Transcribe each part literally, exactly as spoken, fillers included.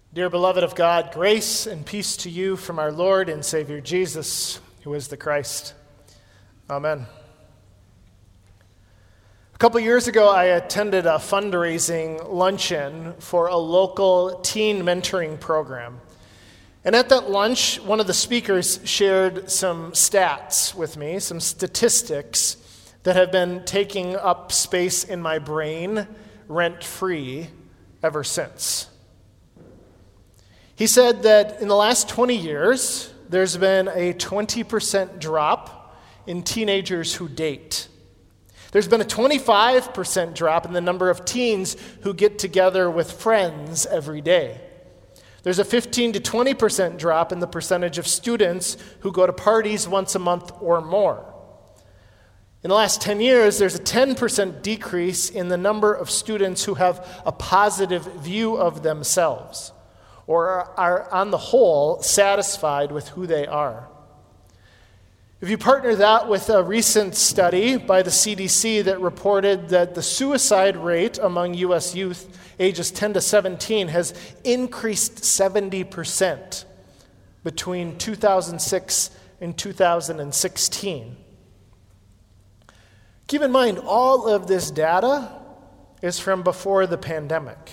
Dear beloved of God, grace and peace to you from our Lord and Savior Jesus, who is the Christ. Amen. A couple years ago, I attended a fundraising luncheon for a local teen mentoring program. And at that lunch, one of the speakers shared some stats with me, some statistics that have been taking up space in my brain rent-free ever since. He said that in the last twenty years, there's been a twenty percent drop in teenagers who date. There's been a twenty-five percent drop in the number of teens who get together with friends every day. There's a fifteen to twenty percent drop in the percentage of students who go to parties once a month or more. In the last ten years, there's a ten percent decrease in the number of students who have a positive view of themselves, or are, on the whole, satisfied with who they are. If you partner that with a recent study by the C D C that reported that the suicide rate among U S youth ages ten to seventeen has increased seventy percent between two thousand six and two thousand sixteen. Keep in mind, all of this data is from before the pandemic.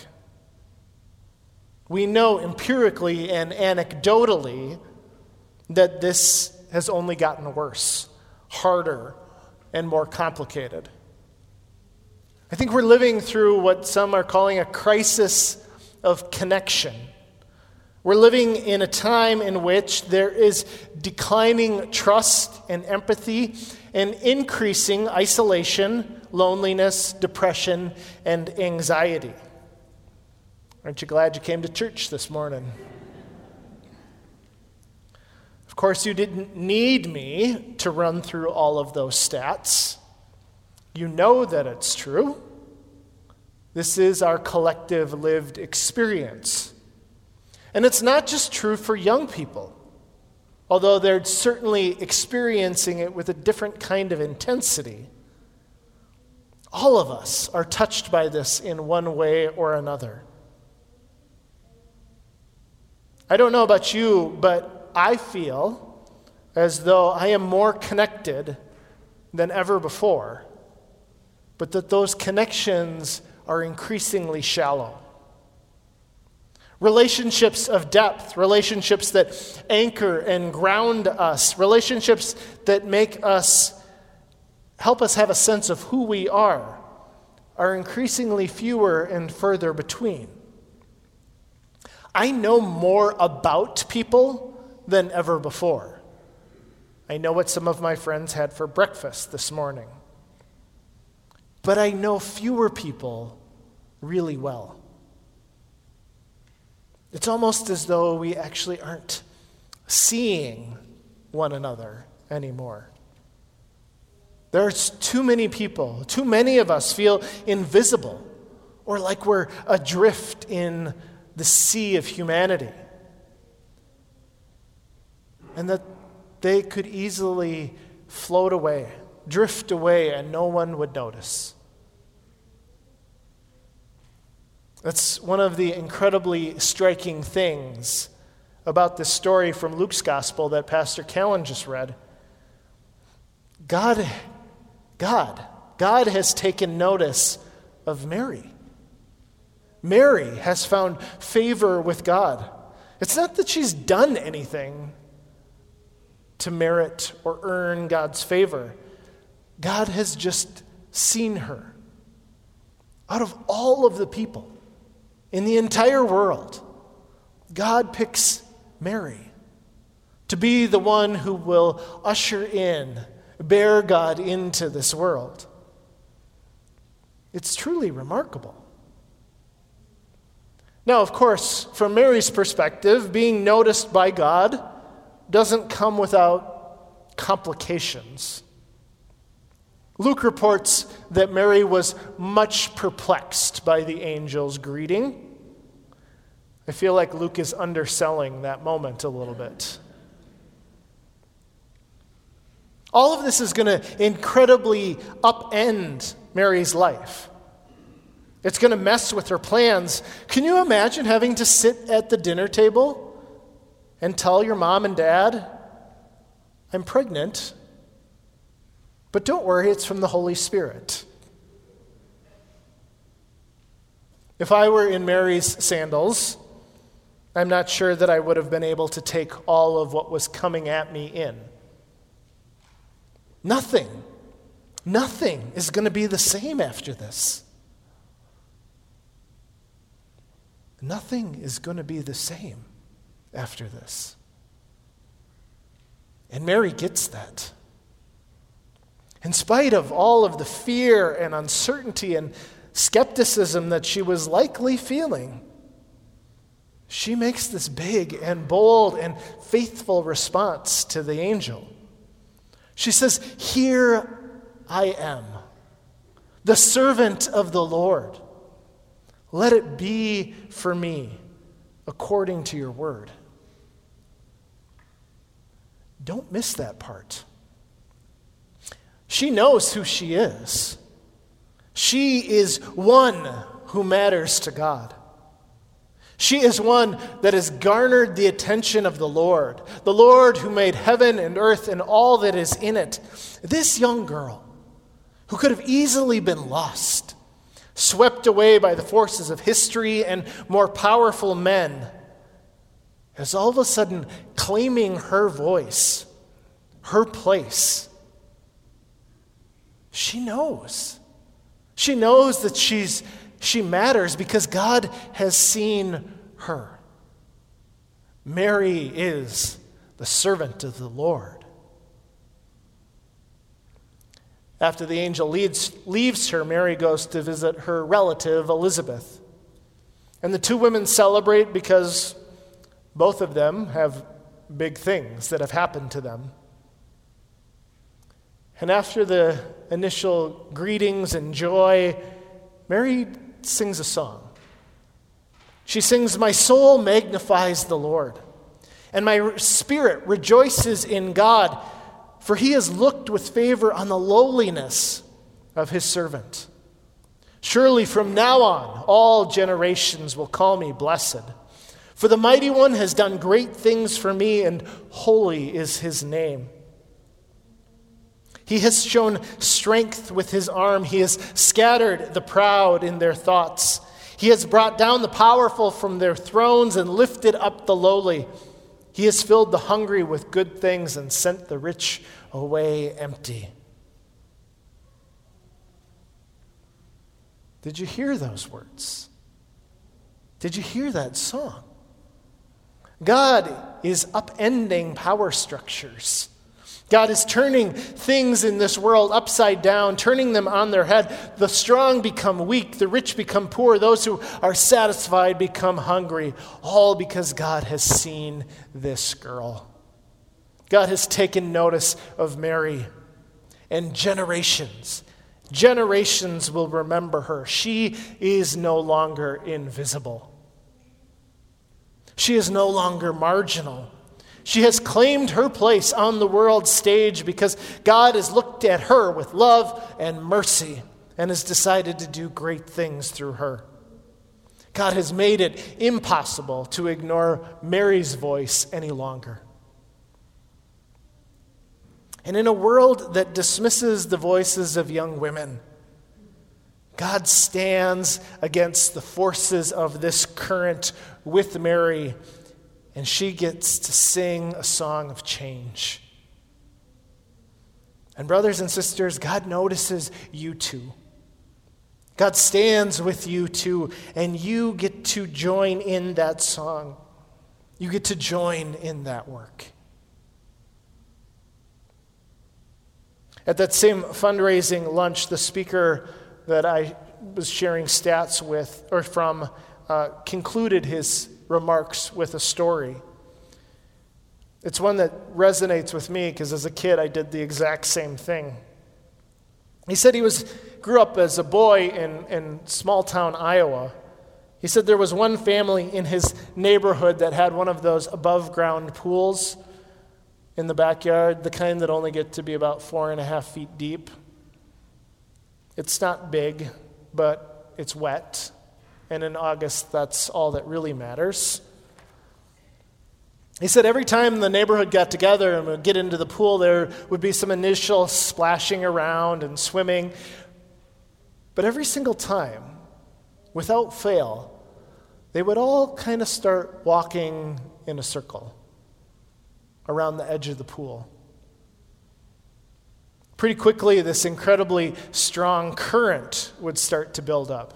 We know empirically and anecdotally that this has only gotten worse, harder, and more complicated. I think we're living through what some are calling a crisis of connection. We're living in a time in which there is declining trust and empathy and increasing isolation, loneliness, depression, and anxiety. Aren't you glad you came to church this morning? Of course, you didn't need me to run through all of those stats. You know that it's true. This is our collective lived experience. And it's not just true for young people, although they're certainly experiencing it with a different kind of intensity. All of us are touched by this in one way or another. I don't know about you, but I feel as though I am more connected than ever before, but that those connections are increasingly shallow. Relationships of depth, relationships that anchor and ground us, relationships that make us, help us have a sense of who we are, are increasingly fewer and further between. I know more about people than ever before. I know what some of my friends had for breakfast this morning. But I know fewer people really well. It's almost as though we actually aren't seeing one another anymore. There's too many people, too many of us feel invisible, or like we're adrift in the sea of humanity. And that they could easily float away, drift away, and no one would notice. That's one of the incredibly striking things about this story from Luke's gospel that Pastor Callan just read. God, God, God has taken notice of Mary. Mary has found favor with God. It's not that she's done anything to merit or earn God's favor. God has just seen her. Out of all of the people in the entire world, God picks Mary to be the one who will usher in, bear God into this world. It's truly remarkable. Now, of course, from Mary's perspective, being noticed by God doesn't come without complications. Luke reports that Mary was much perplexed by the angel's greeting. I feel like Luke is underselling that moment a little bit. All of this is going to incredibly upend Mary's life. It's going to mess with her plans. Can you imagine having to sit at the dinner table and tell your mom and dad, I'm pregnant, but don't worry, it's from the Holy Spirit? If I were in Mary's sandals, I'm not sure that I would have been able to take all of what was coming at me in. Nothing, nothing is going to be the same after this. Nothing is going to be the same after this. And Mary gets that. In spite of all of the fear and uncertainty and skepticism that she was likely feeling, she makes this big and bold and faithful response to the angel. She says, "Here I am, the servant of the Lord. Let it be for me according to your word." Don't miss that part. She knows who she is. She is one who matters to God. She is one that has garnered the attention of the Lord, the Lord who made heaven and earth and all that is in it. This young girl, who could have easily been lost, swept away by the forces of history and more powerful men, is all of a sudden claiming her voice, her place. She knows. She knows that she's she matters because God has seen her. Mary is the servant of the Lord. After the angel leads, leaves her, Mary goes to visit her relative, Elizabeth. And the two women celebrate because both of them have big things that have happened to them. And after the initial greetings and joy, Mary sings a song. She sings, "My soul magnifies the Lord, and my spirit rejoices in God, for he has looked with favor on the lowliness of his servant. Surely from now on, all generations will call me blessed. For the Mighty One has done great things for me, and holy is his name. He has shown strength with his arm. He has scattered the proud in their thoughts. He has brought down the powerful from their thrones and lifted up the lowly. He has filled the hungry with good things and sent the rich away empty." Did you hear those words? Did you hear that song? God is upending power structures. God is turning things in this world upside down, turning them on their head. The strong become weak, the rich become poor, those who are satisfied become hungry, all because God has seen this girl. God has taken notice of Mary, and generations, generations will remember her. She is no longer invisible. She is no longer marginal. She has claimed her place on the world stage because God has looked at her with love and mercy and has decided to do great things through her. God has made it impossible to ignore Mary's voice any longer. And in a world that dismisses the voices of young women, God stands against the forces of this current with Mary, and she gets to sing a song of change. And brothers and sisters, God notices you too. God stands with you too, and you get to join in that song. You get to join in that work. At that same fundraising lunch, the speaker that I was sharing stats with, or from, uh, concluded his remarks with a story. It's one that resonates with me because as a kid I did the exact same thing. He said he was grew up as a boy in, in small town Iowa. He said there was one family in his neighborhood that had one of those above ground pools in the backyard, the kind that only get to be about four and a half feet deep. It's not big, but it's wet. And in August, that's all that really matters. He said every time the neighborhood got together and would get into the pool, there would be some initial splashing around and swimming. But every single time, without fail, they would all kind of start walking in a circle around the edge of the pool. Pretty quickly, this incredibly strong current would start to build up.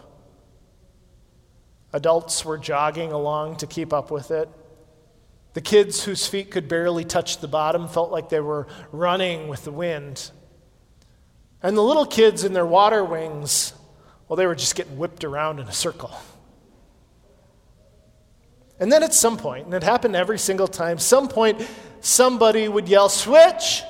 Adults were jogging along to keep up with it. The kids whose feet could barely touch the bottom felt like they were running with the wind. And the little kids in their water wings, well, they were just getting whipped around in a circle. And then at some point, and it happened every single time, some point somebody would yell, "Switch!"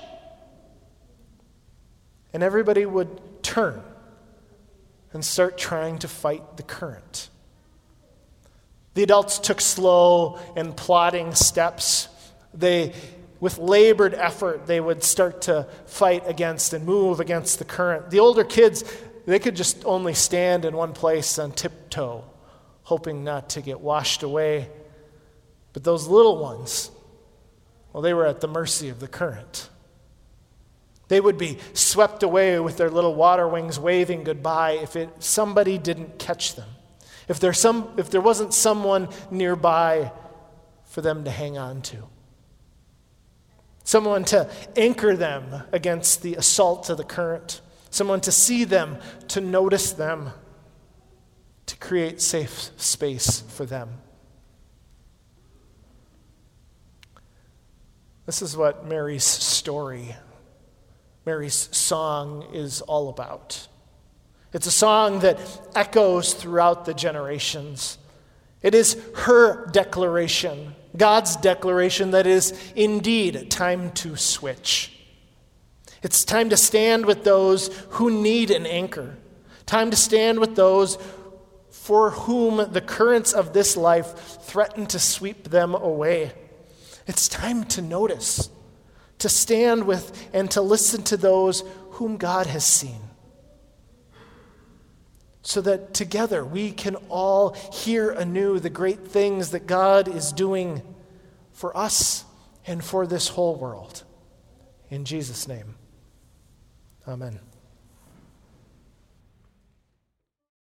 And everybody would turn and start trying to fight the current. The adults took slow and plodding steps. They, with labored effort, they would start to fight against and move against the current. The older kids, they could just only stand in one place on tiptoe, hoping not to get washed away. But those little ones, well, they were at the mercy of the current. They would be swept away with their little water wings waving goodbye if it, somebody didn't catch them. If there, some, if there wasn't someone nearby for them to hang on to. Someone to anchor them against the assault of the current. Someone to see them, to notice them, to create safe space for them. This is what Mary's story, Mary's song is all about. It's a song that echoes throughout the generations. It is her declaration, God's declaration that is indeed time to switch. It's time to stand with those who need an anchor. Time to stand with those for whom the currents of this life threaten to sweep them away. It's time to notice, to stand with and to listen to those whom God has seen. So that together we can all hear anew the great things that God is doing for us and for this whole world. In Jesus' name, amen.